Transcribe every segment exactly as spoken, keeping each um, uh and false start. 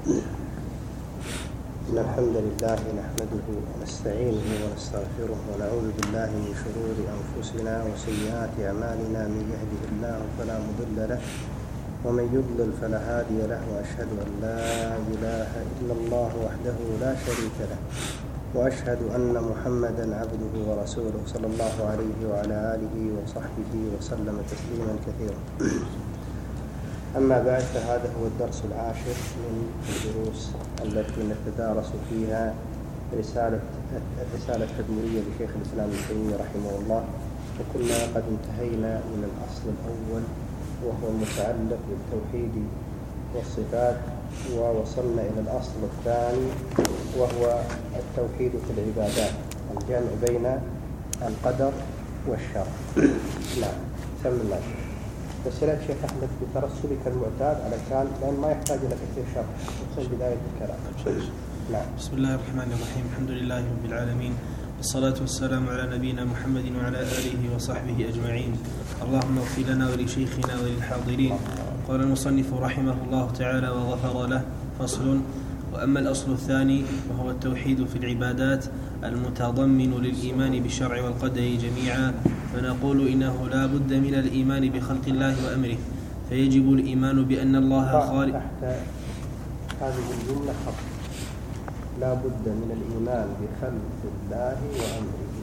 إن الحمد لله نحمده ونستعينه ونستغفره ونعوذ بالله من شرور أنفسنا وسيئات أعمالنا. من يهده الله فلا مضل له ومن يضلل فلا هادي له، وأشهد أن لا إله إلا الله وحده لا شريك له، وأشهد أن محمدا عبده ورسوله صلى الله عليه وعلى آله وصحبه وسلم تسليما كثيرا. أما بعد، فهذا هو الدرس العاشر من الدروس التي نتدارس فيها رسالة الرسالة التدمرية لشيخ الإسلام ابن تيمية رحمه الله، وكنا قد انتهينا من الأصل الأول وهو المتعلق بالتوحيد والصفات، ووصلنا إلى الأصل الثاني وهو التوحيد في العبادات، الجمع بين القدر والشرع. نعم، سم الله. تسألك شيخ أحمد بترسلك المعتاد علشان لأن ما يحتاج إلى كثير شرح في بداية الكلام. نعم. بسم الله الرحمن الرحيم. الحمد لله رب العالمين، والصلاة والسلام على نبينا محمد وعلى آله وصحبه أجمعين. اللهم اغفر لنا ولشيخنا وللحاضرين. قال المصنف رحمه الله تعالى وغفر له. فصل. وأما الأصل الثاني وهو التوحيد في العبادات المتضمن للإيمان بالشرع والقدر جميعا، فنقول إنه لا بد من الإيمان بخلق الله وأمره، فيجب الإيمان بأن الله خالق. تحت هذه الجملة خط: لا بد من الإيمان بخلق الله وأمره.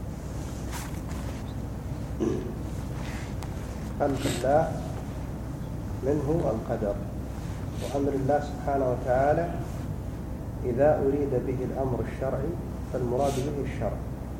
خلق الله منه القدر، وأمر الله سبحانه وتعالى إذا أريد به الأمر الشرعي فالمراد به الشرع.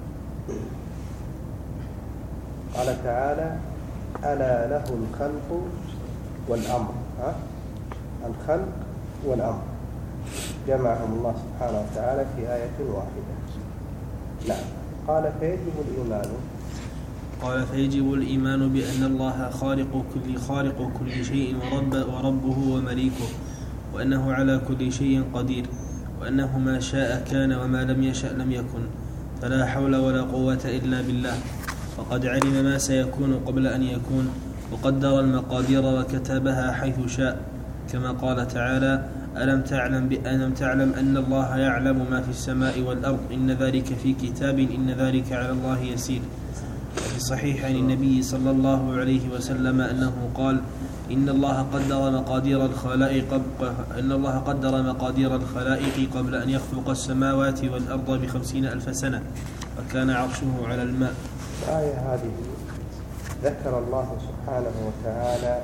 قال تعالى: ألا له الخلق والأمر. ها؟ الخلق والأمر جمعهم الله سبحانه وتعالى في آية واحدة. نعم. قال: فيجب الإيمان قال فيجب الإيمان بأن الله خالق كل خالق كل شيء ورب وربه ومليكه، وأنه على كل شيء قدير، وأنه ما شاء كان وما لم يشأ لم يكن، فلا حول ولا قوة إلا بالله. وقد علم ما سيكون قبل أن يكون، وقدر المقادير وكتبها حيث شاء، كما قال تعالى: ألم تعلم بألم تعلم أن الله يعلم ما في السماء والأرض، إن ذلك في كتاب، إن ذلك على الله يسير. وفي الصحيح عن النبي صلى الله عليه وسلم أنه قال: إن الله قدر مقادير الخلائق إن الله قدر مقادير الخلائق قبل أن يخلق السماوات والأرض بخمسين ألف سنة، وكان عرشه على الماء. الآية هذه ذكر الله سبحانه وتعالى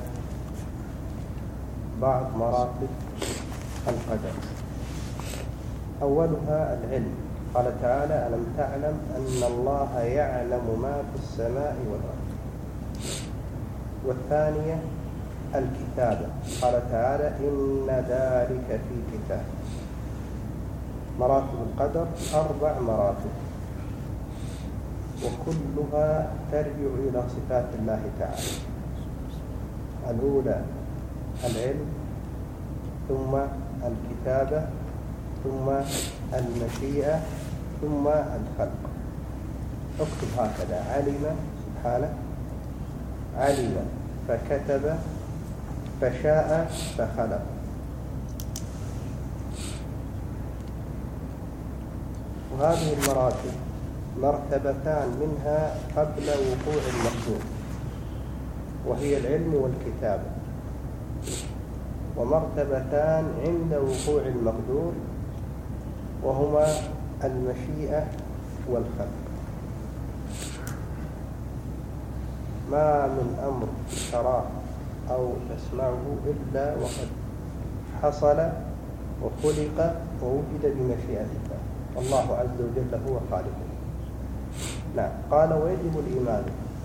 بعض مراتب القدر. أولها العلم. قال تعالى: ألم تعلم أن الله يعلم ما في السماء والأرض. والثانية الكتابة. قال تعالى: إن ذلك في كتاب. مراتب القدر أربع مراتب، وكلها ترجع إلى صفات الله تعالى. الأولى العلم، ثم الكتابة، ثم المشيئة، ثم الخلق. اكتب هكذا: علم سبحانه، علم فكتب، فشاء فخلق. وهذه المراتب مرتبتان منها قبل وقوع المقدور، وهي العلم والكتابة، ومرتبتان عند وقوع المقدور، وهما المشيئة والخلق. ما من أمر تراه أو تسمعه إلا وقد حصل وخلق ووجد بمشيئة الله، والله عز وجل هو خالقه. نعم. قال: ويجب الإيمان.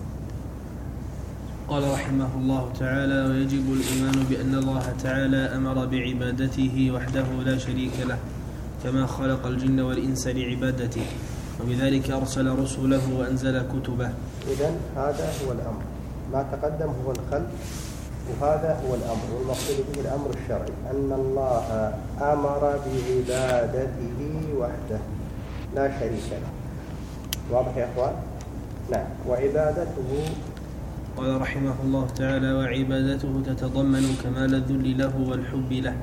قال رحمه الله تعالى: ويجب الإيمان بأن الله تعالى أمر بعبادته وحده لا شريك له، كما خلق الجن والإنس لعبادته، وبذلك أرسل رسله وأنزل كتبه. إذن هذا هو الأمر. ما تقدم هو الخلق، وهذا هو الأمر، والمقصود به الأمر الشرعي، أن الله أمر بعبادته وحده لا شريك له. واضح يا أخوان؟ نعم. وعبادته قال رحمه الله تعالى: وعبادته تتضمن كمال الذل له والحب له،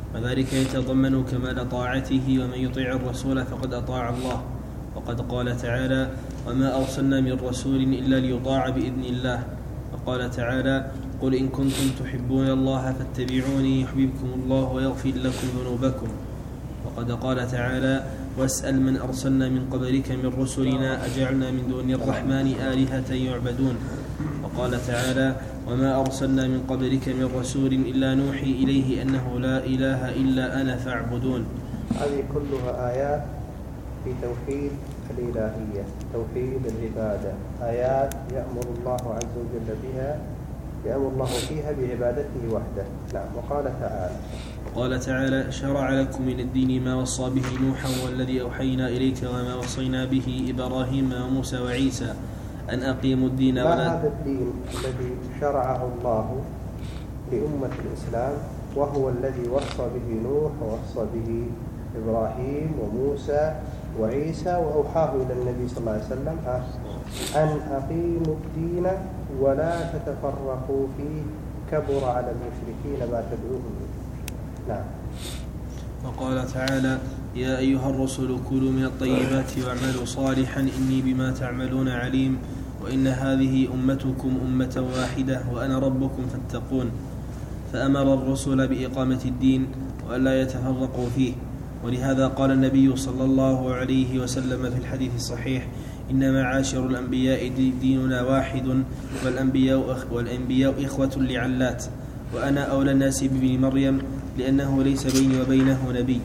وذلك يتضمن كمال طاعته، ومن يطيع الرسول فقد أطاع الله. وقد قال تعالى: وما أرسلنا من رسول إلا ليطاع بإذن الله. وقال تعالى: قل إن كنتم تحبون الله فاتبعوني يحببكم الله ويغفر لكم ذنوبكم. وقد قال تعالى: واسأل من أرسلنا من قبلك من رسلنا أجعلنا من دون الرحمن آلهة يعبدون. وقال تعالى: وما أرسلنا من قبلك من رسول إلا نوحي إليه أنه لا إله إلا أنا فاعبدون. هذه كلها آيات في توحيد الإلهية، توحيد العبادة، آيات يأمر الله عز وجل بها، يأمر الله فيها بعبادته وحده. نعم. وقال تعالى وقال تعالى: شرع لكم من الدين ما وصى به نوحا والذي أوحينا إليك وما وصينا به إبراهيم وموسى وعيسى أن أقيموا الدين. ما هذا الدين الذي شرعه الله لأمة الإسلام وهو الذي وصى به نوح ووصى به إبراهيم وموسى وعيسى وأوحاه إلى النبي صلى الله عليه وسلم أن أقيموا الدين ولا تتفرقوا فيه كبر على المشركين ما تدعوهم إليه. نعم. وقال تعالى: يا أيها الرسل كلوا من الطيبات واعملوا صالحا إني بما تعملون عليم وإن هذه أمتكم أمة واحدة وأنا ربكم فاتقون. فأمر الرسل بإقامة الدين وألا يتفرقوا فيه. ولهذا قال النبي صلى الله عليه وسلم في الحديث الصحيح: إن معاشر الأنبياء ديننا واحد والأنبياء, والأنبياء إخوة لعلات وأنا أولى الناس بابن مريم لأنه ليس بيني وبينه نبي.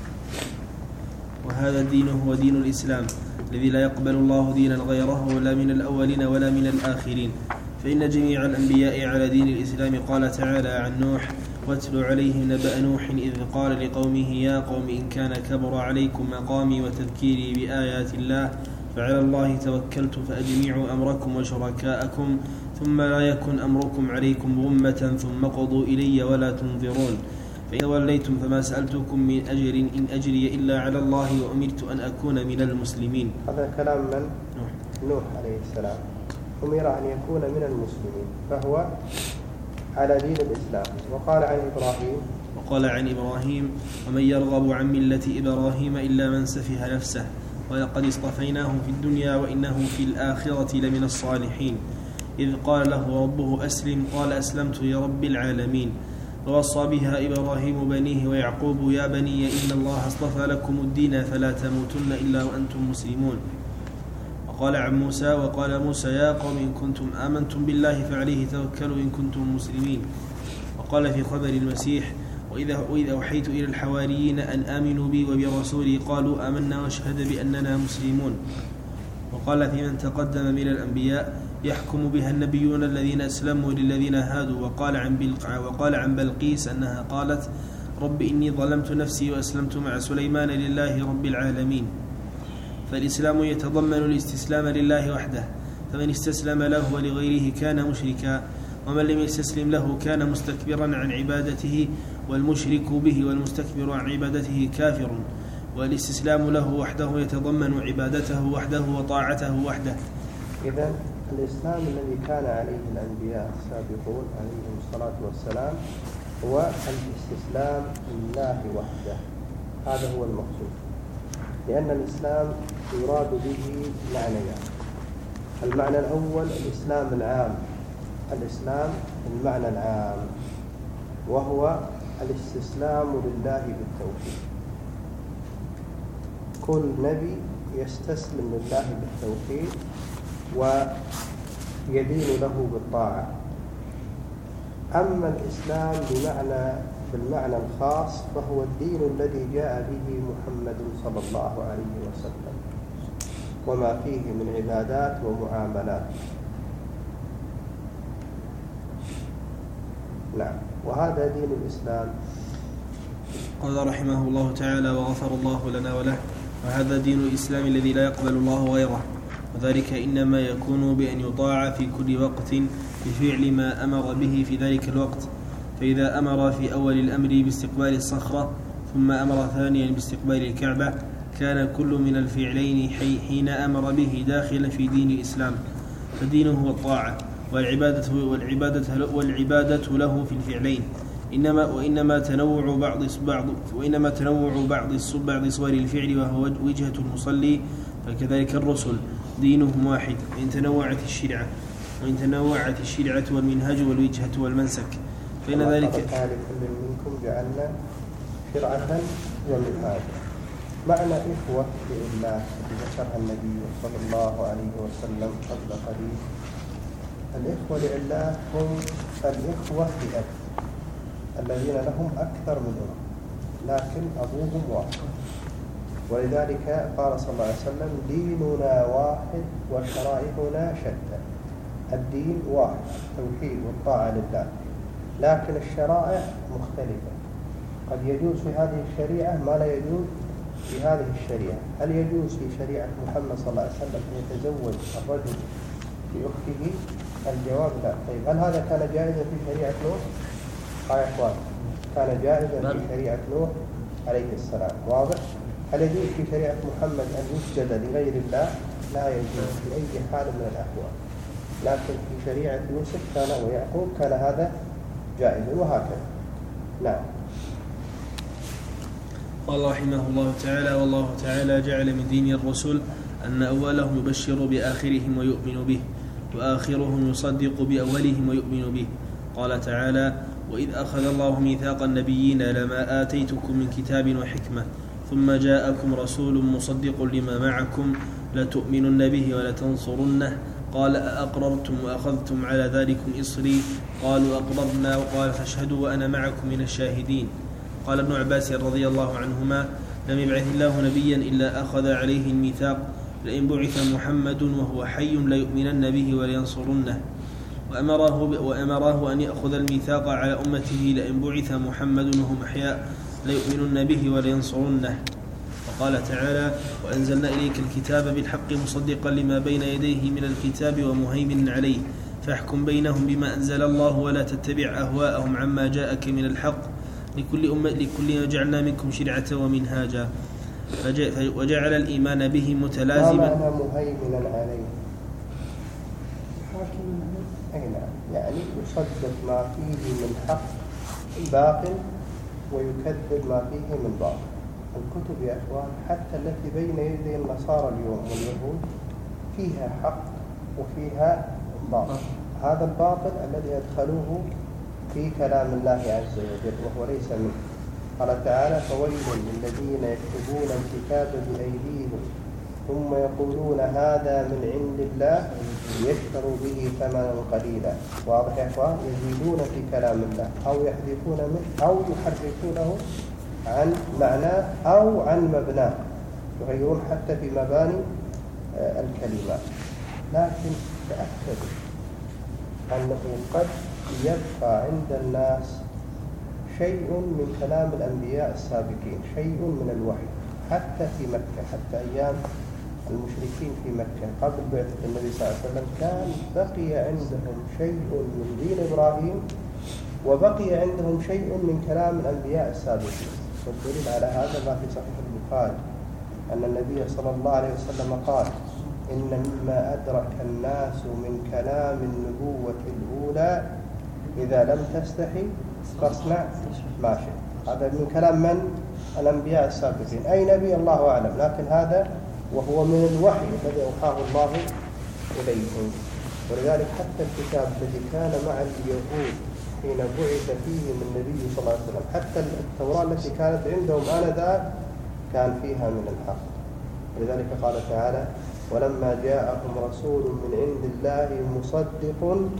وهذا الدين هو دين الإسلام الذي لا يقبل الله دينا غيره لا من الأولين ولا من الآخرين. فإن جميع الأنبياء على دين الإسلام. قال تعالى عن نوح: واتل عليهم نبأ نوح إذ قال لقومه يا قوم إن كان كبر عليكم مقامي وتذكيري بآيات الله فعلى الله توكلت فأجمعوا أمركم وشركاءكم ثم لا يكن أمركم عليكم غمة ثم قضوا إلي ولا تنظرون فإن وليتم فما سألتكم من أجر إن أجري إلا على الله وأمرت أن أكون من المسلمين. هذا كلام من؟ نوح, نوح عليه السلام. أمر أن يكون من المسلمين فهو على دين الإسلام. وقال عن إبراهيم وقال عن إبراهيم: ومن يرغب عن ملة إبراهيم إلا من سفه نفسه ولقد اصطفيناه في الدنيا وإنه في الآخرة لمن الصالحين. إذ قال له ربه أسلم قال أسلمت لرب العالمين. ووصى بها إبراهيم بنيه ويعقوب: يا بني إن الله اصطفى لكم الدين فلا تموتن إلا وأنتم مسلمون. وقال عن موسى: وقال موسى يا قوم إن كنتم آمنتم بالله فعليه توكلوا إن كنتم مسلمين. وقال في خبر المسيح: وإذا, وإذا أوحيت إلى الحواريين أن آمنوا بي وبرسولي قالوا آمنا واشهد بأننا مسلمون. وقال في من تقدم من الأنبياء: يحكم بها النبيون الذين أسلموا للذين هادوا. وقال عن, بلق... وقال عن بلقيس أنها قالت: رب إني ظلمت نفسي وأسلمت مع سليمان لله رب العالمين. فالإسلام يتضمن الاستسلام لله وحده، فمن استسلم له ولغيره كان مشركا، ومن لم يستسلم له كان مستكبرا عن عبادته، والمشرك به والمستكبر عن عبادته كافر. والاستسلام له وحده يتضمن عبادته وحده وطاعته وحده. إذن الإسلام الذي كان عليه الأنبياء السابقون عليهم الصلاة والسلام هو الاستسلام لله وحده. هذا هو المقصود، لأن الإسلام يراد به معنيان. المعنى الأول الإسلام العام، الإسلام المعنى العام وهو الاستسلام لله بالتوحيد. كل نبي يستسلم لله بالتوحيد ويدين له بالطاعة. أما الإسلام بمعنى بالمعنى الخاص فهو الدين الذي جاء به محمد صلى الله عليه وسلم وما فيه من عبادات ومعاملات. نعم. وهذا دين الإسلام. قال رحمه الله تعالى: وغفر الله لنا وله. وهذا دين الإسلام الذي لا يقبل الله غيره، وذلك إنما يكون بأن يطاع في كل وقت بفعل ما أمر به في ذلك الوقت. فإذا أمر في أول الأمر باستقبال الصخرة ثم أمر ثانيا باستقبال الكعبة كان كل من الفعلين حين أمر به داخلا في دين الإسلام، فدينه هو الطاعة والعبادة, والعبادة, والعبادة له في الفعلين. إنما وإنما تنوع بعض بعض وإنما تنوع بعض بعض صور الفعل وهو وجهة المصلي، فكذلك الرسل دينهم واحد، وإن تنوعت الشريعة وإن تنوعت الشريعة والمنهج والوجهة والمنسك فإن ذلك لكل منكم جعلنا شرعة ومنهاجا. معنى إخوة لله ذكرها النبي صلى الله عليه وسلم قبل قليل. الإخوة لله هم الإخوة لأب الذين لهم أكثر من أم لكن أبوهم واحد، ولذلك قال صلى الله عليه وسلم ديننا واحد وشرائعنا شتى. الدين واحد التوحيد والطاعة لله، لكن الشرائع مختلفة. قد يجوز في هذه الشريعة ما لا يجوز في هذه الشريعة. هل يجوز في شريعة محمد صلى الله عليه وسلم أن يتزوج الرجل في أخته؟ الجواب لا. طيب هل هذا كان جائزا في شريعة نوح؟ قال يا إخوان كان جائزا في شريعة نوح عليه السلام، واضح؟ هل يجوز في شريعة محمد أن يسجد لغير الله؟ لا يجوز في أي حال من الأحوال، لكن في شريعة يوسف كان ويعقوب كان هذا جائزا، وهكذا. نعم. قال رحمه الله تعالى: والله تعالى جعل من دين الرسل أن أولهم يبشر بآخرهم ويؤمن به، وآخرهم يصدق بأولهم ويؤمن به. قال تعالى: وإذ أخذ الله ميثاق النبيين لما آتيتكم من كتاب وحكمة ثم جاءكم رسول مصدق لما معكم لتؤمنن به ولتنصرنه. قال: أأقررتم وأخذتم على ذلكم إصري؟ قالوا: أقررنا. وقال: فاشهدوا وأنا معكم من الشاهدين. قال ابن عباس رضي الله عنهما: لم يبعث الله نبيا إلا أخذ عليه الميثاق، لئن بعث محمد وهو حي ليؤمنن به ولينصرنه. وأمره, وأمره أن يأخذ الميثاق على أمته لئن بعث محمد وهم أحياء ليؤمنن به ولينصرنه. وقال تعالى: وأنزلنا إليك الكتاب بالحق مصدقا لما بين يديه من الكتاب ومهيمنا عليه فاحكم بينهم بما أنزل الله ولا تتبع أهواءهم عما جاءك من الحق لكل أمة لكل جعلنا منكم شرعة ومنهاجا. وجعل الإيمان به متلازما. ما معنى مهيمنا عليه؟ أي نعم، يعني يصدق ما فيه من حق باطل ويكذب ما فيه من باطل. الكتب يا أخوان حتى التي بين يدي النصارى اليوم واليهود فيها حق وفيها باطل. هذا الباطل الذي أدخلوه في كلام الله عز وجل وهو ليس منه. قال تعالى: فويل للذين يكتبون الكتاب بأيديهم ثم يقولون هذا من عند الله ليشتروا به ثمنا قليلا. واضح يا اخوان؟ يزيدون في كلام الله او يحذفون منه او يحرفونه عن معناه او عن مبناه، يغيرون حتى في مباني الكلمات. لكن تأكدوا أنه قد يبقى عند الناس شيء من كلام الأنبياء السابقين، شيء من الوحي حتى في مكة، حتى أيام المشركين في مكة قبل بعثة النبي صلى الله عليه وسلم كان بقي عندهم شيء من دين إبراهيم وبقي عندهم شيء من كلام الأنبياء السابقين. والدليل على هذا ما في صحيح البخاري أن النبي صلى الله عليه وسلم قال: إن مما أدرك الناس من كلام النبوة الأولى إذا لم تستحي فاصنع ما شئت. هذا من كلام من؟ الأنبياء السابقين. أي نبي الله أعلم، لكن هذا وهو من الوحي الذي أوحاه الله إليهم. ولذلك حتى الكتاب الذي كان مع اليهود حين بعث فيهم النبي صلى الله عليه وسلم، حتى التوراة التي كانت عندهم آنذاك كان فيها من الحق. ولذلك قال تعالى: ولما جاءهم رسول من عند الله مصدق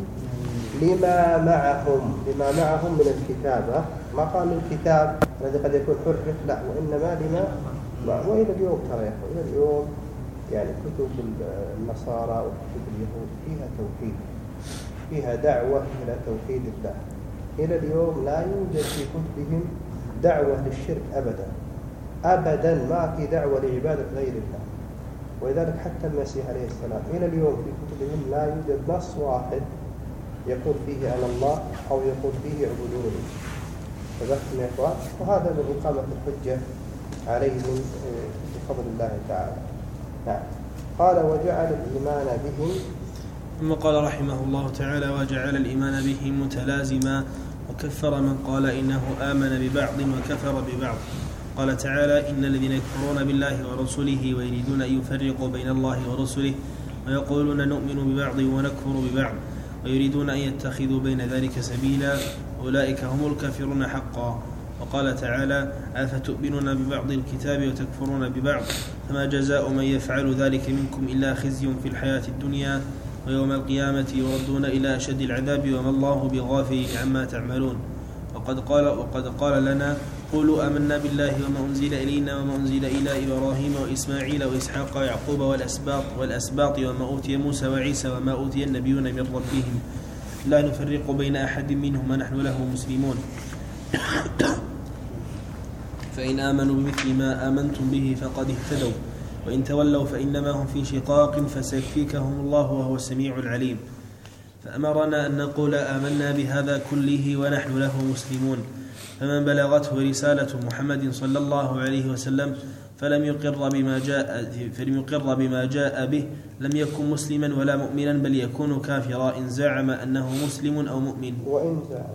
لما معهم. لما معهم من الكتاب، ما قال الكتاب الذي قد يكون حرف، لا، وإنما لما معه. وإلى اليوم ترى يا أخوة، إلى اليوم يعني كتب النصارى وكتب اليهود فيها توحيد، فيها دعوة إلى توحيد الله. إلى اليوم لا يوجد في كتبهم دعوة للشرك أبدا أبدا، ما في دعوة لعبادة غير الله. ولذلك حتى المسيح عليه السلام إلى اليوم في كتبهم لا يوجد نص واحد يقول فيه أنا الله أو يقول فيه اعبدوني. فذكرنا يا إخوان، وهذا من إقامة الحجة عليهم بفضل الله تعالى. نعم. قال: وجعل الإيمان بهم. ثم قال رحمه الله تعالى: وجعل الإيمان بهم متلازما وكفر من قال إنه آمن ببعض وكفر ببعض. قال تعالى: إن الذين يكفرون بالله ورسله ويريدون أن يفرقوا بين الله ورسله ويقولون نؤمن ببعض ونكفر ببعض ويريدون أن يتخذوا بين ذلك سبيلا أولئك هم الكافرون حقا. وقال تعالى: أفتؤمنون ببعض الكتاب وتكفرون ببعض فما جزاء من يفعل ذلك منكم إلا خزي في الحياة الدنيا ويوم القيامة يردون إلى أشد العذاب وما الله بغافل عما تعملون. وقد قال, وقد قال لنا: قولوا آمنا بالله وما أنزل إلينا وما أنزل إلى إبراهيم وإسماعيل وإسحاق ويعقوب والأسباط, والأسباط وما أوتي موسى وعيسى وما أوتي النبيون من ربهم لا نفرق بين أحد منهم ونحن له مسلمون. فإن آمنوا بمثل ما آمنتم به فقد اهتدوا وإن تولوا فإنما هم في شقاق فسيكفيكهم الله وهو السميع العليم. فأمرنا أن نقول آمنا بهذا كله ونحن له مسلمون. فمن بلغته رسالة محمد صلى الله عليه وسلم فلم يقر بما جاء, فلم يقر بما جاء به لم يكن مسلما ولا مؤمنا بل يكون كافرا إن زعم أنه مسلم أو مؤمن وإن زعم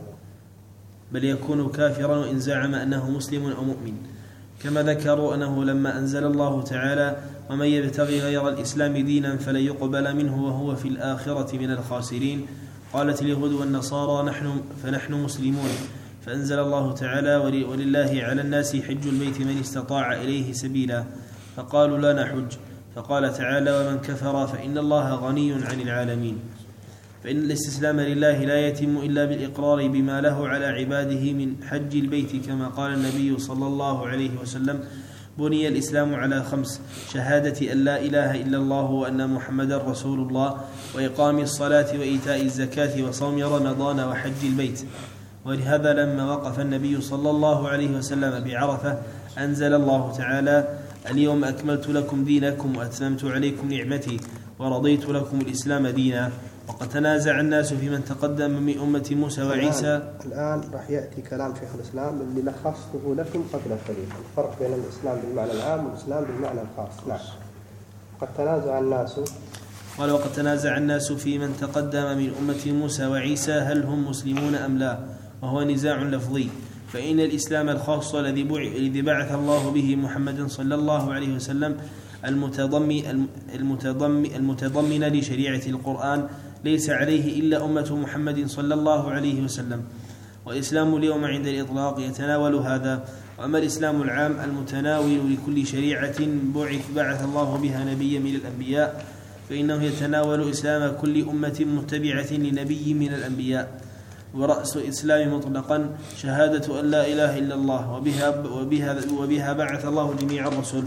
بل يكون كافرا وإن زعم أنه مسلم أو مؤمن. كما ذكروا أنه لما أنزل الله تعالى: ومن يبتغي غير الإسلام دينا فلن يقبل منه وهو في الآخرة من الخاسرين، قالت اليهود والنصارى نحن فنحن مسلمون. فأنزل الله تعالى: ولله على الناس حج البيت من استطاع إليه سبيلا، فقالوا لا نحج. فقال تعالى: ومن كفر فإن الله غني عن العالمين. فإن الاستسلام لله لا يتم إلا بالإقرار بما له على عباده من حج البيت، كما قال النبي صلى الله عليه وسلم: بني الإسلام على خمس: شهادة أن لا إله إلا الله وأن محمدا رسول الله وإقام الصلاة وإيتاء الزكاة وصوم رمضان وحج البيت. ولهذا لما وقف النبي صلى الله عليه وسلم بعرفة أنزل الله تعالى: اليوم أكملت لكم دينكم وأتممت عليكم نعمتي ورضيت لكم الإسلام دينا. وقد تنازع الناس في من تقدم من أمة موسى وعيسى. الآن, الآن راح يأتي كلام شيخ الإسلام اللي لخصته لكم قبل قليل، الفرق بين الإسلام بالمعنى العام والإسلام بالمعنى الخاص. نعم. قد تنازع الناس قال: وقد تنازع الناس في من تقدم من أمة موسى وعيسى هل هم مسلمون أم لا، وهو نزاع لفظي. فإن الإسلام الخاص الذي بعث الله به محمد صلى الله عليه وسلم المتضمن المتضمن المتضمن لشريعة القرآن ليس عليه إلا أمة محمد صلى الله عليه وسلم. والإسلام اليوم عند الإطلاق يتناول هذا. وأما الإسلام العام المتناول لكل شريعة بعث بعث الله بها نبيا من الأنبياء فإنه يتناول إسلام كل أمة متبعة لنبي من الأنبياء. ورأس الإسلام مطلقا شهادة أن لا إله إلا الله، وبها, وبها, وبها بعث الله جميع الرسل،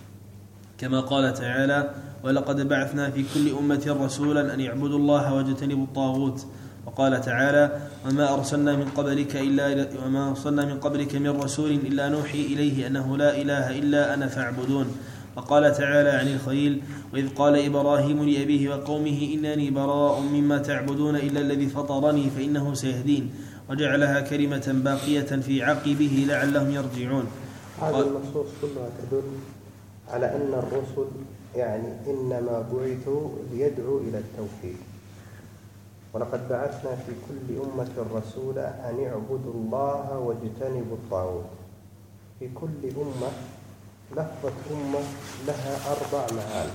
كما قال تعالى: ولقد بعثنا في كل أمة رسولا أن يعبدوا الله واجتنبوا الطاغوت. وقال تعالى: وما أرسلنا من قبلك إلا وما أرسلنا من قبلك من رسول إلا نوحي إليه أنه لا إله إلا أنا فاعبدون. وقال تعالى عن الخليل: وإذ قال إبراهيم لأبيه وقومه إنني براء مما تعبدون إلا الذي فطرني فإنه سيهدين، وجعلها كلمة باقية في عقبه لعلهم يرجعون. هذه النصوص كلها تدل على أن الرسل يعني إنما بعثوا ليدعوا إلى التوحيد. ولقد بعثنا في كل أمة رسولا أن يعبدوا الله واجتنبوا الطاغوت. في كل أمة، لفظة أمة لها أربع معاني،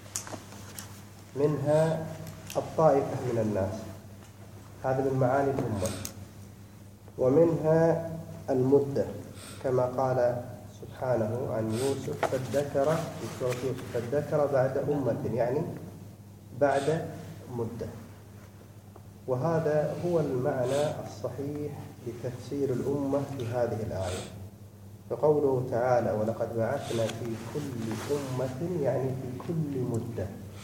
منها الطائفة من الناس، هذا من معاني الأمة. ومنها المدة، كما قال سبحانه عن يوسف: فادكر في سورة يوسف فادكر بعد أمة، يعني بعد مدة. وهذا هو المعنى الصحيح لتفسير الأمة في هذه الآية. فقوله تعالى: ولقد بعثنا في كل أمة، يعني في كل مدة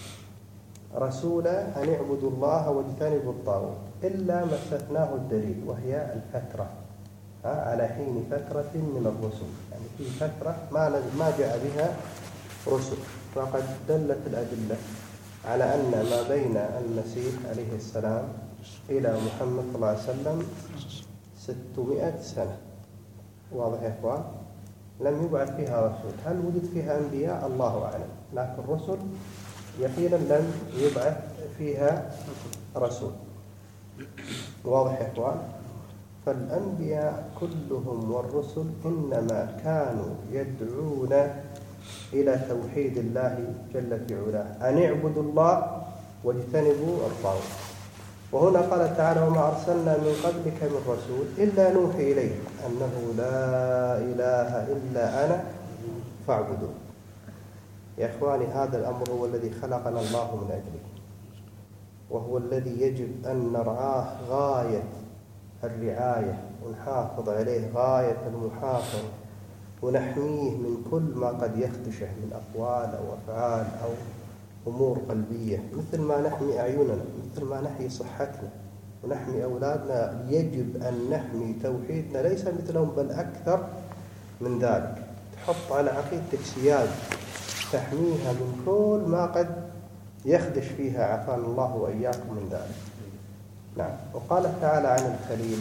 رسولا أن يعبدوا الله واجتنبوا الطاغوت، إلا ما استثناه الدليل وهي الفترة، على حين فترة من الرسل، يعني في فترة ما ما جاء بها رسل. وقد دلت الأدلة على أن ما بين المسيح عليه السلام إلى محمد صلى الله عليه وسلم ستمائة سنة. واضح يا إخوان؟ لم يبعث فيها رسول. هل وجد فيها أنبياء؟ الله أعلم، لكن رسل يقينا لم يبعث فيها رسول. واضح يا إخوان؟ فالأنبياء كلهم والرسل إنما كانوا يدعون إلى توحيد الله جل في علاه، أن اعبدوا الله واجتنبوا الطاغوت. وهنا قال تعالى: وما أرسلنا من قبلك من رسول إلا نوحي إليه أنه لا إله إلا أنا فاعبدون. يا إخواني، هذا الأمر هو الذي خلقنا الله من أجله، وهو الذي يجب أن نرعاه غاية الرعاية ونحافظ عليه غاية المحافظة، ونحميه من كل ما قد يخدشه من أقوال أو أفعال أو أمور قلبية، مثل ما نحمي أعيننا، مثل ما نحمي صحتنا ونحمي أولادنا. يجب أن نحمي توحيدنا ليس مثلهم بل أكثر من ذلك. تحط على عقيدتك سياج تحميها من كل ما قد يخدش فيها، عافانا الله وإياكم من ذلك. نعم. وقال تعالى عن الخليل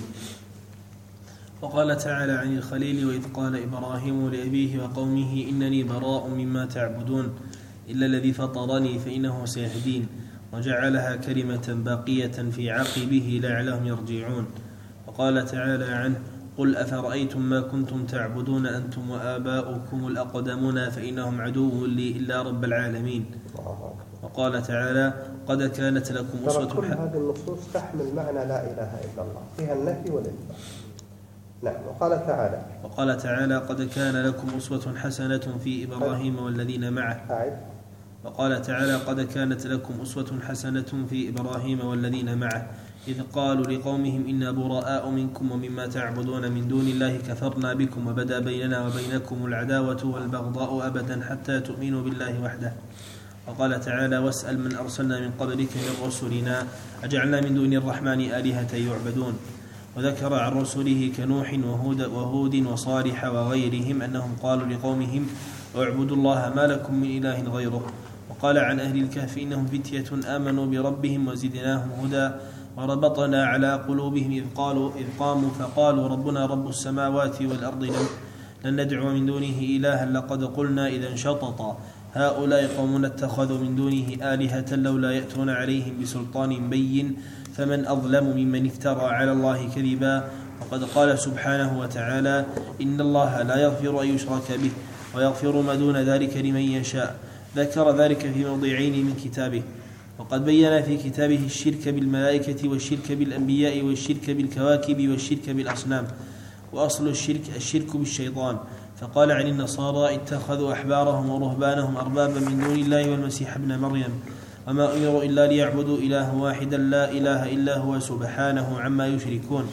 وقال تعالى عن الخليل: وإذ قال إبراهيم لأبيه وقومه إنني براء مما تعبدون إلا الذي فطرني فإنه سيهدين، وجعلها كلمة باقية في عقبه لعلهم يرجعون. وقال تعالى عنه: قل أفرأيتم ما كنتم تعبدون أنتم وآباؤكم الأقدمون فإنهم عدو لي إلا رب العالمين. وقال تعالى: قد كانت لكم أسوة حسنة. كل هذه النصوص تحمل معنى لا إله إلا الله، فيها النفي والإثبات. نعم. وقال تعالى وقال تعالى: قد كان لكم أسوة حسنة في إبراهيم والذين معه. أعد. وقال تعالى: قد كانت لكم أسوة حسنة في إبراهيم والذين معه إذ قالوا لقومهم إنا براء منكم ومما تعبدون من دون الله كفرنا بكم وبدا بيننا وبينكم العداوة والبغضاء أبدا حتى تؤمنوا بالله وحده. وقال تعالى: واسأل من أرسلنا من قبلك من رسلنا أجعلنا من دون الرحمن آلهة يعبدون. وذكر عن رسله كنوح وهود, وهود وصالح وغيرهم أنهم قالوا لقومهم اعبدوا الله ما لكم من إله غيره. وقال عن أهل الكهف إنهم فتية آمنوا بربهم وزدناهم هدى وربطنا على قلوبهم إذ, قالوا إذ قاموا فقالوا ربنا رب السماوات والأرض لن ندعو من دونه إلها لقد قلنا إذا شططا هؤلاء قومنا اتخذوا من دونه آلهة لولا يأتون عليهم بسلطان بين فمن أظلم ممن افترى على الله كذبا. وقد قال سبحانه وتعالى: إن الله لا يغفر أن يشرك به ويغفر ما دون ذلك لمن يشاء. ذكر ذلك في موضعين من كتابه. وقد بين في كتابه الشرك بالملائكة والشرك بالأنبياء والشرك بالكواكب والشرك بالأصنام، وأصل الشرك الشرك بالشيطان. فقال عن النصارى اتخذوا أحبارهم ورهبانهم أربابا من دون الله والمسيح ابن مريم وما أمروا إلا ليعبدوا إله واحدا لا إله إلا هو سبحانه عما يشركون.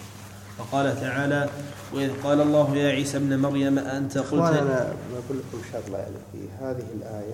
وقال تعالى: وإذ قال الله يا عيسى ابن مريم أنت قلت. أنا بقول لكم شغلة يعني في هذه الآية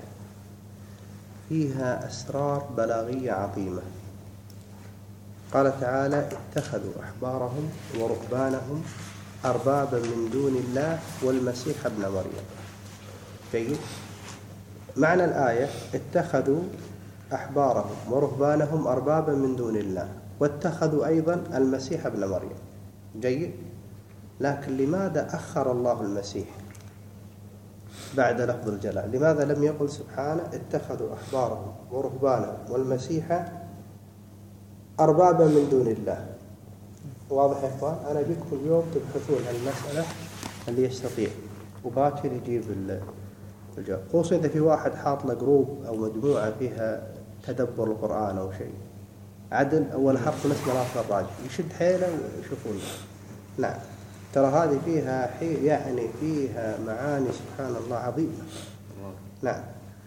فيها أسرار بلاغية عظيمة. قال تعالى: اتخذوا أحبارهم ورهبانهم أربابا من دون الله والمسيح ابن مريم. جيد. معنى الآية: اتخذوا أحبارهم ورهبانهم أربابا من دون الله، واتخذوا أيضا المسيح ابن مريم. جيد. لكن لماذا أخر الله المسيح بعد لفظ الجلال؟ لماذا لم يقل سبحانه اتخذوا أحبارهم ورهبانهم والمسيح أربابا من دون الله؟ واضح يا إخوان؟ أنا بكم اليوم تبحثون عن المسألة اللي يستطيع وباكر يجيب الجواب، خصوصا إذا في واحد حاط له جروب أو مجموعة فيها تدبر القرآن أو شيء عدل أول حرف نسمع راس الراجل يشد حيله ويشوفون. نعم. ترى هذه فيها يعني فيها معاني سبحان الله عظيمة. نعم.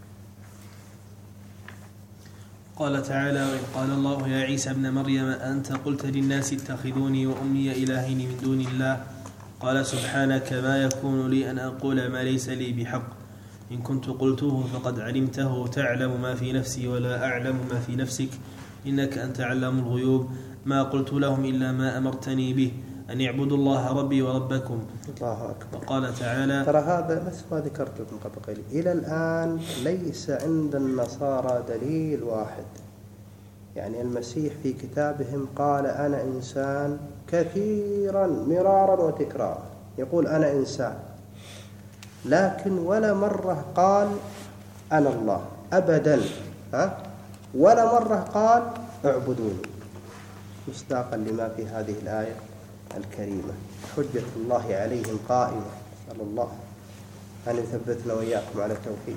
قال تعالى: وإذ قال الله يا عيسى ابن مريم أنت قلت للناس اتخذوني وأمي إلهين من دون الله قال سبحانك ما يكون لي أن أقول ما ليس لي بحق إن كنت قلته فقد علمته تعلم ما في نفسي ولا أعلم ما في نفسك إنك أنت علام الغيوب ما قلت لهم إلا ما أمرتني به أن يعبدوا الله ربي وربكم. الله أكبر. وقال تعالى: ترى هذا نفس ما ذكرت لكم قبل قليل، إلى الآن ليس عند النصارى دليل واحد. يعني المسيح في كتابهم قال أنا إنسان كثيرا مرارا وتكرارا، يقول أنا إنسان، لكن ولا مرة قال أنا الله أبدا، ها؟ ولا مرة قال اعبدوني، مصداقا لما في هذه الآية. الكريمة. حجة الله عليهم قائمة، نسأل الله أن يثبتنا وإياكم على التوحيد.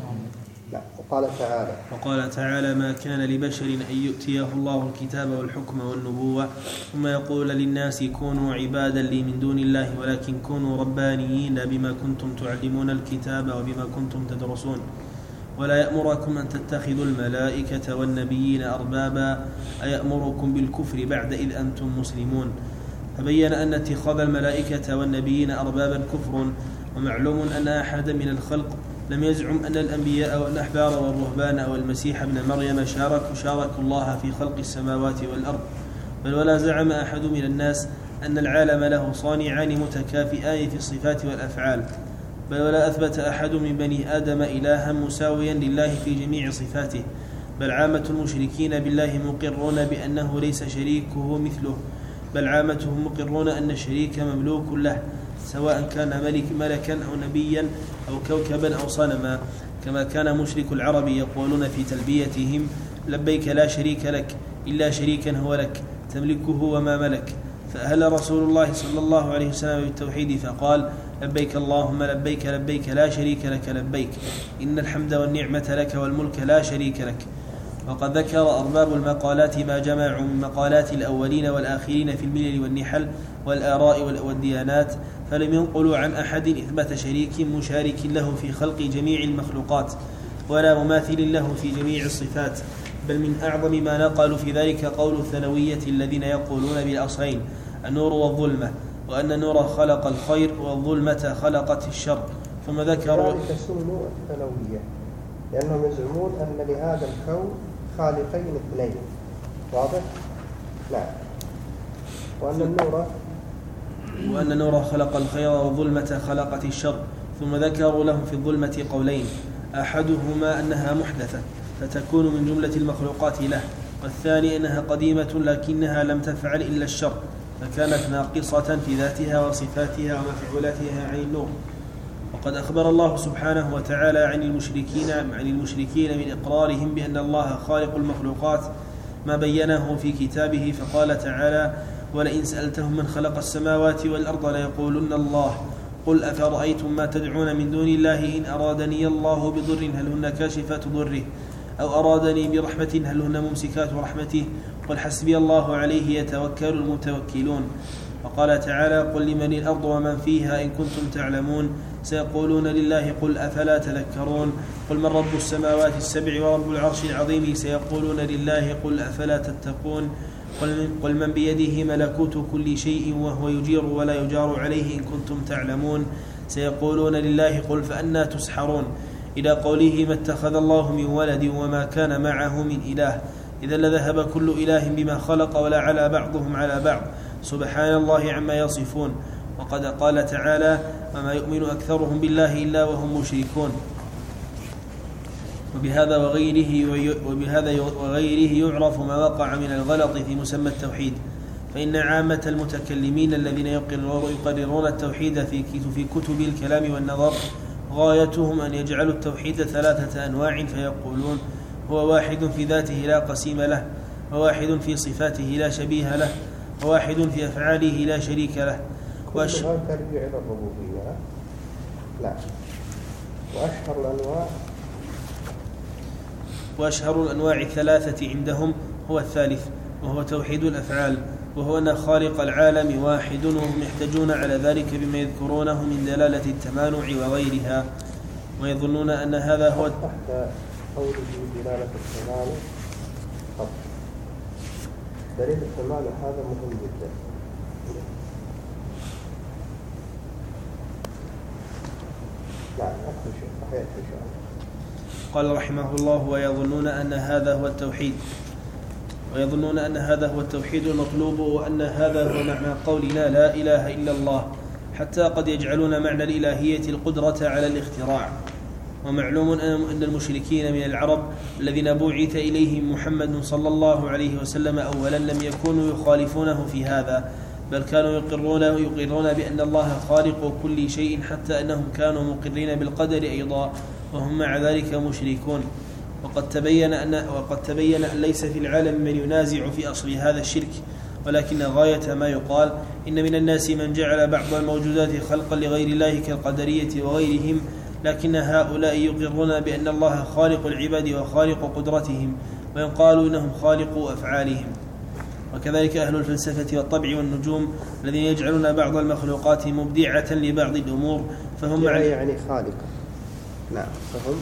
وقال تعالى وقال تعالى ما كان لبشر أن يؤتيه الله الكتاب والحكم والنبوة ثم يقول للناس كونوا عبادا لي من دون الله ولكن كونوا ربانيين بما كنتم تعلمون الكتاب وبما كنتم تدرسون ولا يأمركم أن تتخذوا الملائكة والنبيين أربابا أيأمركم بالكفر بعد إذ أنتم مسلمون. فبين أن اتخاذ الملائكة والنبيين أربابا كفر، ومعلوم أن أحد من الخلق لم يزعم أن الأنبياء والأحبار والرهبان أو المسيح ابن مريم شاركوا شاركوا الله في خلق السماوات والأرض، بل ولا زعم أحد من الناس أن العالم له صانعان متكافئان في الصفات والأفعال، بل ولا أثبت أحد من بني آدم إلها مساويا لله في جميع صفاته، بل عامة المشركين بالله مقرون بأنه ليس شريكه مثله، بل عامتهم مقرون أن الشريك مملوك له سواء كان ملك ملكا أو نبيا أو كوكبا أو صنما، كما كان مشرك العرب يقولون في تلبيتهم لبيك لا شريك لك إلا شريكا هو لك تملكه وما ملك. فأهل رسول الله صلى الله عليه وسلم بالتوحيد فقال لبيك اللهم لبيك لبيك لا شريك لك لبيك إن الحمد والنعمة لك والملك لا شريك لك. وقد ذكر أرباب المقالات ما جمعوا من مقالات الأولين والآخرين في الملل والنحل والآراء والديانات، فلم ينقلوا عن أحد إثبات شريك مشارك له في خلق جميع المخلوقات ولا مماثل له في جميع الصفات، بل من أعظم ما نقلوا في ذلك قول الثانوية الذين يقولون بالأصلين النور والظلمة، وأن النور خلق الخير والظلمة خلقت الشر. ثم ذكروا ذلك سموا الثانوية لأنهم يزعمون أن لهذا الكون خالقين اثنين، واضح؟ نعم. وأن النور وأن النور خلق الخير والظلمة خلقت الشر. ثم ذكروا لهم في الظلمة قولين، أحدهما أنها محدثة فتكون من جملة المخلوقات له، والثاني أنها قديمة لكنها لم تفعل إلا الشر فكانت ناقصة في ذاتها وصفاتها ومفعولاتها عن النور. وقد أخبر الله سبحانه وتعالى عن المشركين عن المشركين من إقرارهم بأن الله خالق المخلوقات ما بينه في كتابه، فقال تعالى ولئن سألتهم من خلق السماوات والأرض ليقولن الله قل أفرأيتم ما تدعون من دون الله إن أرادني الله بضر هل هن كاشفات ضره أو أرادني برحمة هل هن ممسكات رحمته قل حسبي الله عليه يتوكل المتوكلون. وقال تعالى قل لمن الأرض ومن فيها إن كنتم تعلمون سيقولون لله قل أفلا تذكرون قل من رب السماوات السبع ورب العرش العظيم سيقولون لله قل أفلا تتقون قل من بيده ملكوت كل شيء وهو يجير ولا يجار عليه إن كنتم تعلمون سيقولون لله قل فأنى تسحرون إلى قوله ما اتخذ الله من ولد وما كان معه من إله إذا لذهب كل إله بما خلق ولا على بعضهم على بعض سبحان الله عما يصفون. وقد قال تعالى وما يؤمن أكثرهم بالله إلا وهم مشركون. وبهذا وغيره, وبهذا وغيره يعرف ما وقع من الغلط في مسمى التوحيد، فإن عامة المتكلمين الذين يقررون التوحيد في كتب الكلام والنظر غايتهم أن يجعلوا التوحيد ثلاثة أنواع، فيقولون هو واحد في ذاته لا قسيم له، وواحد في صفاته لا شبيه له، وواحد في أفعاله لا شريك له. وأش... كلها ترجع إلى الربوبية. لا. وأشهر الأنواع وأشهر الأنواع الثلاثة عندهم هو الثالث وهو توحيد الأفعال، وهو أن خالق العالم واحد، وهم يحتجون على ذلك بما يذكرونه من دلالة التمانع وغيرها، ويظنون أن هذا هو تحت قوله دلالة التمانع. دليل التمانع هذا مهم جدا. لا أكثر شيء صحيح إن شاء الله. قال رحمه الله ويظنون أن هذا هو التوحيد ويظنون أن هذا هو التوحيد المطلوب، وأن هذا هو معنى قولنا لا إله إلا الله، حتى قد يجعلون معنى الإلهية القدرة على الاختراع. ومعلوم أن المشركين من العرب الذين بعث إليهم محمد صلى الله عليه وسلم أولا لم يكونوا يخالفونه في هذا، بل كانوا يقرون يقرون بأن الله خالق كل شيء، حتى أنهم كانوا مقرين بالقدر أيضا، وهم مع ذلك مشركون. وقد تبين أن وقد تبين أن ليس في العالم من ينازع في أصل هذا الشرك، ولكن غاية ما يقال إن من الناس من جعل بعض الموجودات خلقا لغير الله كالقدرية وغيرهم، لكن هؤلاء يقرون بأن الله خالق العباد وخالق قدرتهم، ويقال إنهم خالق أفعالهم. وكذلك أهل الفلسفة والطبع والنجوم الذين يجعلون بعض المخلوقات مبدعة لبعض الأمور فهم يعني, يعني خالق. نعم فهم.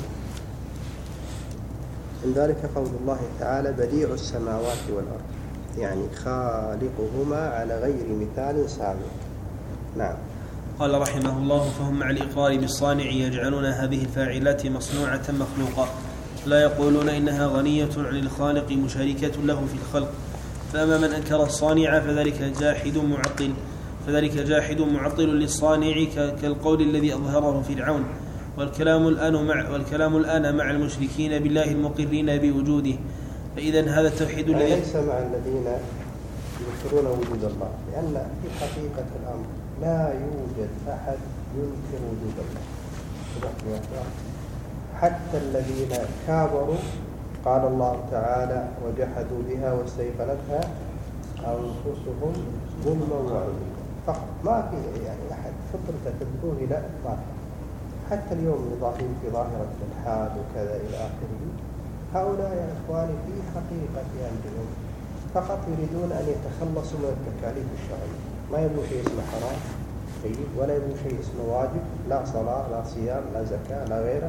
من ذلك قول الله تعالى بديع السماوات والأرض، يعني خالقهما على غير مثال سابق. نعم. قال رحمه الله فهم مع الإقرار بالصانع يجعلون هذه الفاعلات مصنوعة مخلوقة، لا يقولون إنها غنية عن الخالق مشاركة له في الخلق. فأما من أنكر الصانع فذلك جاحد معطل فذلك جاحد معطل للصانع كالقول الذي أظهره فرعون. والكلام الآن مع والكلام الآن مع المشركين بالله المقرين بوجوده. فإذا هذا التوحيد الذي يعني ليس مع الذين ينكرون وجود الله، لأن في حقيقة الأمر لا يوجد أحد ينكر وجود الله. حتى الذين كابروا قال الله تعالى وجحدوا بها واستيقنتها أنفسهم ظلما وعلوا فقط، ما في يعني أحد فطرة تدعوه إلى ما. حتى اليوم يضاهون في ظاهرة الإلحاد وكذا إلى آخره. هؤلاء يا إخواني في حقيقة أنفسهم فقط يريدون أن يتخلصوا من التكاليف الشرعية، ما يبغوا شيء اسمه حرام طيب، ولا يبغوا شيء اسمه واجب، لا صلاة لا صيام لا زكاة لا غيره،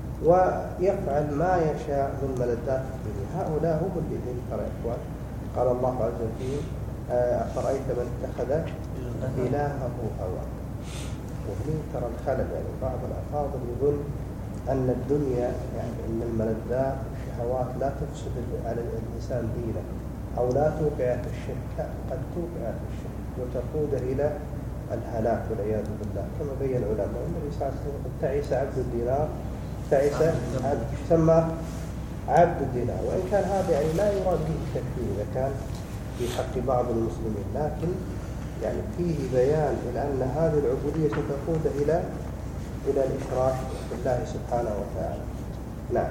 ويفعل ما يشاء من ملذات الدنيا. هؤلاء هم الذين ترى يا إخوان قال الله عز وجل أفرأيت من اتخذ إلهه هواه. وهنا ترى الخلل، يعني بعض الأفاضل يظن أن الدنيا يعني أن الملذات والشهوات لا تفسد على الإنسان دينه أو لا توقع في الشرك، قد توقع في الشرك وتقود إلى الهلاك والعياذ بالله، كما بين العلماء النبي صلى الله عليه وسلم تعيس عبد الدينار تعيس عبد سمى عبد الدينار. وإن كان هذا يعني لا يراد به التكفير إذا كان في حق بعض المسلمين، لكن يعني فيه بيان إلى أن هذه العبودية ستقود إلى إلى الإشراك بالله سبحانه وتعالى. نعم.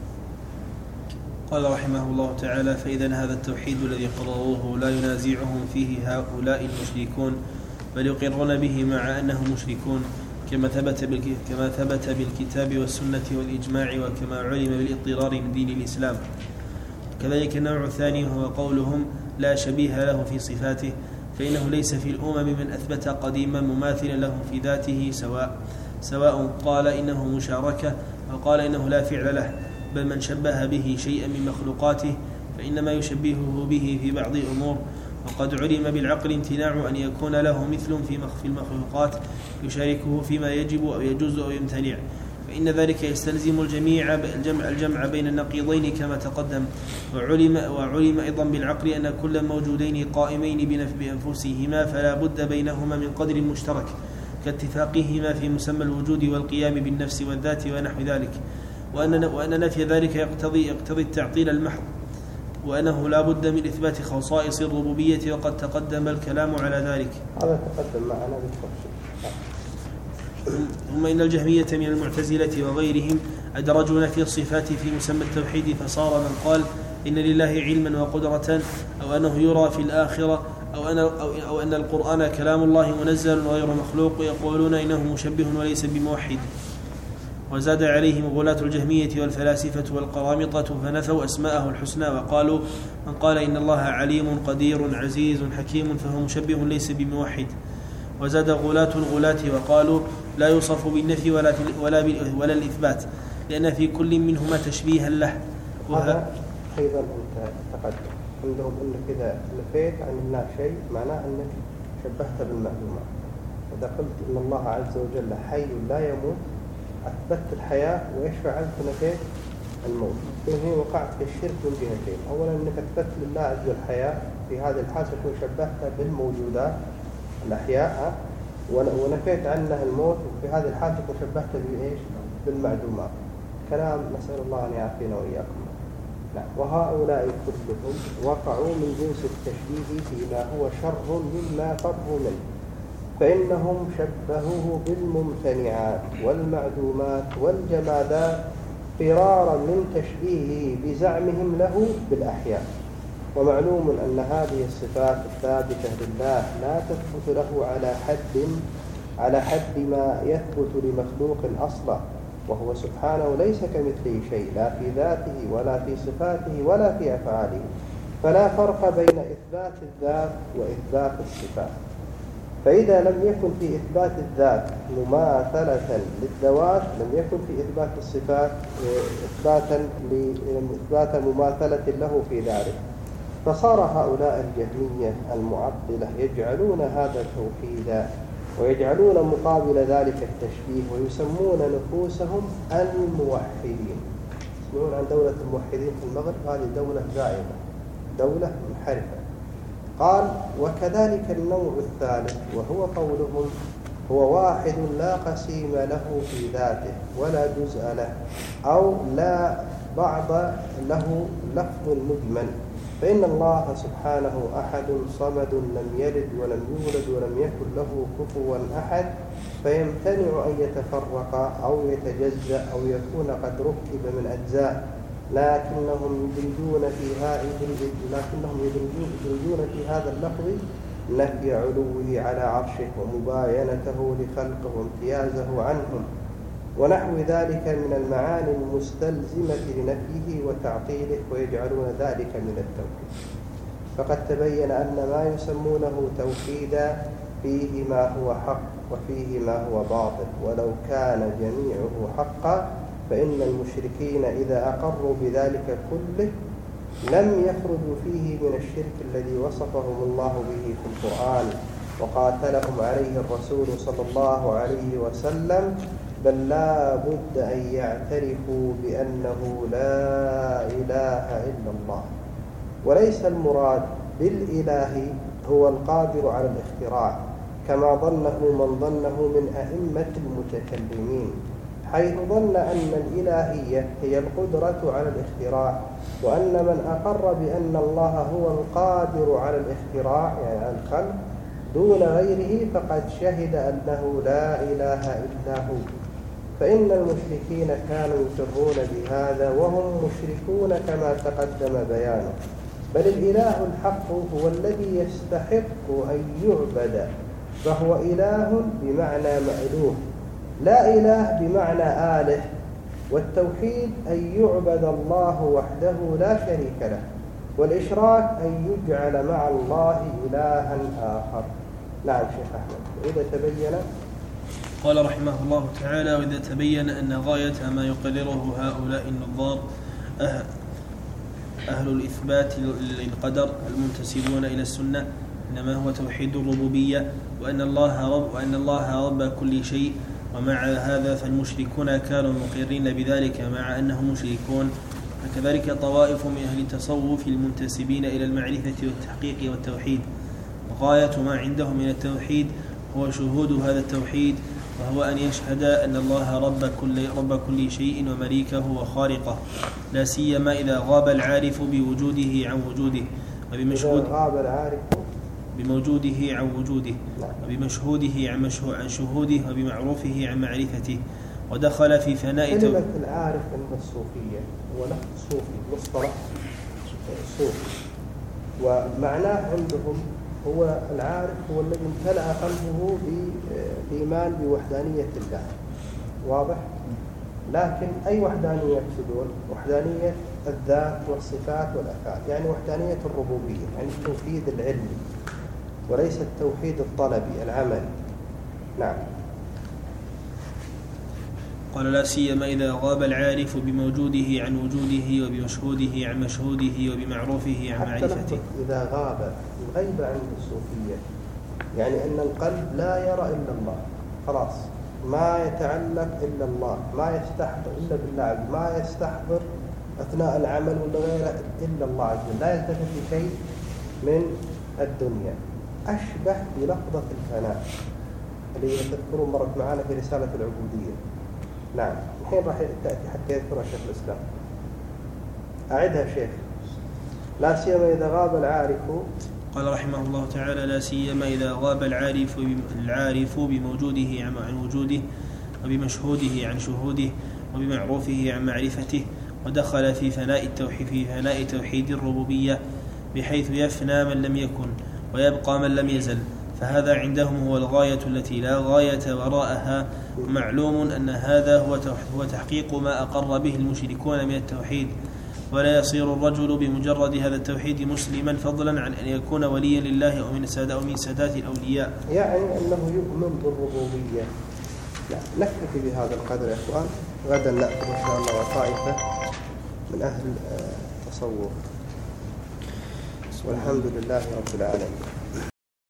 قال رحمه الله تعالى فإذا هذا التوحيد الذي قرروه لا ينازعهم فيه هؤلاء المشركون، بل يقرون به مع أنهم مشركون، كما ثبت كما ثبت بالكتاب والسنة والإجماع، وكما علم بالاضطرار من دين الإسلام. كذلك النوع الثاني هو قولهم لا شبيه له في صفاته، فإنه ليس في الأمم من أثبت قديما مماثلا له في ذاته سواء سواء قال إنه مشاركة أو قال إنه لا فعل له، بل من شبه به شيئا من مخلوقاته فإنما يشبهه به في بعض الأمور. وقد علم بالعقل امتناع أن يكون له مثل في المخلوقات يشاركه فيما يجب أو يجوز أو يمتنع، فإن ذلك يستلزم الجميع الجمع, الجمع بين النقيضين كما تقدم. وعلم, وعلم أيضا بالعقل أن كل موجودين قائمين بأنفسهما فلا بد بينهما من قدر مشترك كاتفاقهما في مسمى الوجود والقيام بالنفس والذات ونحو ذلك، وأن, وأن نفي ذلك يقتضي, يقتضي التعطيل المحض، وأنه لا بد من إثبات خصائص الربوبية، وقد تقدم الكلام على ذلك. هذا تقدم معنا بالتفصيل. ثم إن الجهمية من المعتزلة وغيرهم أدرجوا نفي الصفات في مسمى التوحيد، فصار من قال إن لله علما وقدرة أو أنه يرى في الآخرة أو أن, أو, أو أن القرآن كلام الله منزل غير مخلوق يقولون إنه مشبه وليس بموحد. وزاد عليهم غلاة الجهمية والفلاسفة والقرامطة فنفوا أسماءه الحسنى وقالوا من قال إن الله عليم قدير عزيز حكيم فهو مشبه ليس بموحد. وزاد غلاة الغلاة وقالوا لا يوصف بالنفي ولا, ولا, ولا الإثبات، لأن في كل منهما تشبيها له. هذا أيضا أنت تقدم عندهم أنك إذا نفيت عن الله شيء معناه أنك شبهت بالمعلومات. إذا قلت إن الله عز وجل حي لا يموت أثبت الحياة، وإيش فعلت؟ نفيت الموت. فهنا وقعت في الشرك من جهتين. أولا أنك أثبت لله عز وجل الحياة، في هذه الحالة تكون شبهتها بالموجودات الأحياء، ونفيت عنه الموت، وفي هذه الحالة تكون شبهتها بإيش؟ بالمعدومات. كلام نسأل الله أن يعافينا وإياكم. لا. وهؤلاء كلهم وقعوا من جنس التشبيه فيما هو شر مما فروا منه، فإنهم شبهوه بالممتنعات والمعدومات والجمادات فرارا من تشبيهه بزعمهم له بالأحياء. ومعلوم أن هذه الصفات الثابتة لله لا تثبت له على حد على حد ما يثبت لمخلوق أصلا، وهو سبحانه ليس كمثله شيء لا في ذاته ولا في صفاته ولا في أفعاله، فلا فرق بين إثبات الذات وإثبات الصفات. فإذا لم يكن في إثبات الذات مماثلة للذوات لم يكن في إثبات الصفات إثباتا إثبات مماثلة له في ذلك. فصار هؤلاء الجهمية المعطلة يجعلون هذا التوحيد ويجعلون مقابل ذلك التشبيه، ويسمون نفوسهم الموحدين. يسمعون عن دولة الموحدين في المغرب، هذه دولة زائغة، دولة منحرفة. قال: وكذلك النوع الثالث وهو قولهم هو واحد لا قسيم له في ذاته ولا جزء له، أو لا بعض له لفظ مجمل، فإن الله سبحانه أحد صمد لم يلد ولم يولد ولم يكن له كفوا أحد، فيمتنع أن يتفرق أو يتجزأ أو يكون قد ركب من أجزاء، لكنهم يدرجون في هذه لكنهم يدرجون في هذا اللفظ نفي علوه على عرشه ومباينته لخلقه وامتيازه عنهم ونحو ذلك من المعاني المستلزمة لنفيه وتعطيله، ويجعلون ذلك من التوحيد. فقد تبين أن ما يسمونه توحيدا فيه ما هو حق وفيه ما هو باطل، ولو كان جميعه حقا فإن المشركين إذا أقروا بذلك كله لم يخرجوا فيه من الشرك الذي وصفهم الله به في القرآن وقاتلهم عليه الرسول صلى الله عليه وسلم، بل لا بد أن يعترفوا بأنه لا إله إلا الله. وليس المراد بالإله هو القادر على الاختراع كما ظنه من ظنه من أئمة المتكلمين، حيث ظن أن الإلهية هي القدرة على الاختراع، وأن من أقر بأن الله هو القادر على الاختراع يعني على الخلق دون غيره فقد شهد أنه لا إله إلا هو. فإن المشركين كانوا يقرون بهذا وهم مشركون كما تقدم بيانه، بل الإله الحق هو الذي يستحق أن يعبد، فهو إله بمعنى مألوه، لا إله بمعنى آله. والتوحيد أن يعبد الله وحده لا شريك له، والإشراك أن يجعل مع الله إلها آخر. نعم شيخ أحمد. إذا تبين قال رحمه الله تعالى: وإذا تبين أن غاية ما يقرره هؤلاء النظار أهل الإثبات للقدر المنتسبون إلى السنة إنما هو توحيد الربوبية، وأن الله رب وأن الله رب كل شيء، ومع هذا فالمشركون كانوا مقرين بذلك مع أنهم مشركون. فكذلك طوائف من أهل التصوف المنتسبين إلى المعرفة والتحقيق والتوحيد، وغاية ما عندهم من التوحيد هو شهود هذا التوحيد، وهو أن يشهد أن الله رب كل, رب كل شيء ومليكه وخالقه، لا سيما إذا غاب العارف بوجوده عن وجوده، وبمشهود غاب العارف بموجوده عن وجوده، وبمشهوده عن, عن شهوده، وبمعروفه عن معرفته، ودخل في فناء كلمة العارف عند الصوفية هو لفظ صوفي مصطلح صوفي، ومعناه عندهم هو العارف هو الذي امتلأ قلبه بإيمان بوحدانية الله. واضح؟ لكن أي وحدانية يقصدون؟ وحدانية الذات والصفات والأفعال، يعني وحدانية الربوبية، يعني التوحيد العلمي وليس التوحيد الطلبي العملي. نعم. قال: لا سيما إذا غاب العارف بموجوده عن وجوده، وبمشهوده عن مشهوده، وبمعروفه عن معرفته. إذا غاب الغيب عند الصوفية يعني أن القلب لا يرى إلا الله، خلاص ما يتعلق إلا الله، ما يستحضر إلا بالله، ما يستحضر أثناء العمل ولا غيره إلا الله عز وجل، لا يلتفت لشيء من الدنيا، أشبه بلحظة الفناء اللي تذكرون مرت معنا في رسالة العبودية. نعم. الحين راح تأتي حتى يذكرها شيخ الإسلام. أعدها شيخ. لا سيما إذا غاب العارف. قال رحمه الله تعالى: لا سيما إذا غاب العارف العارف بموجوده عن وجوده، وبمشهوده عن شهوده، وبمعروفه عن معرفته، ودخل في فناء التوحيد في فناء توحيد الربوبية، بحيث يفنى من لم يكن ويبقى من لم يزل، فهذا عندهم هو الغاية التي لا غاية وراءها. معلوم أن هذا هو تحقيق ما أقر به المشركون من التوحيد، ولا يصير الرجل بمجرد هذا التوحيد مسلما، فضلا عن أن يكون وليا لله أو من سادات, من سادات الأولياء. يعني أنه يؤمن بالربوبية. نكتفي بهذا القدر يا إخوان، غدا نأخذ إن شاء الله طائفة من أهل التصوف، والحمد لله رب العالمين.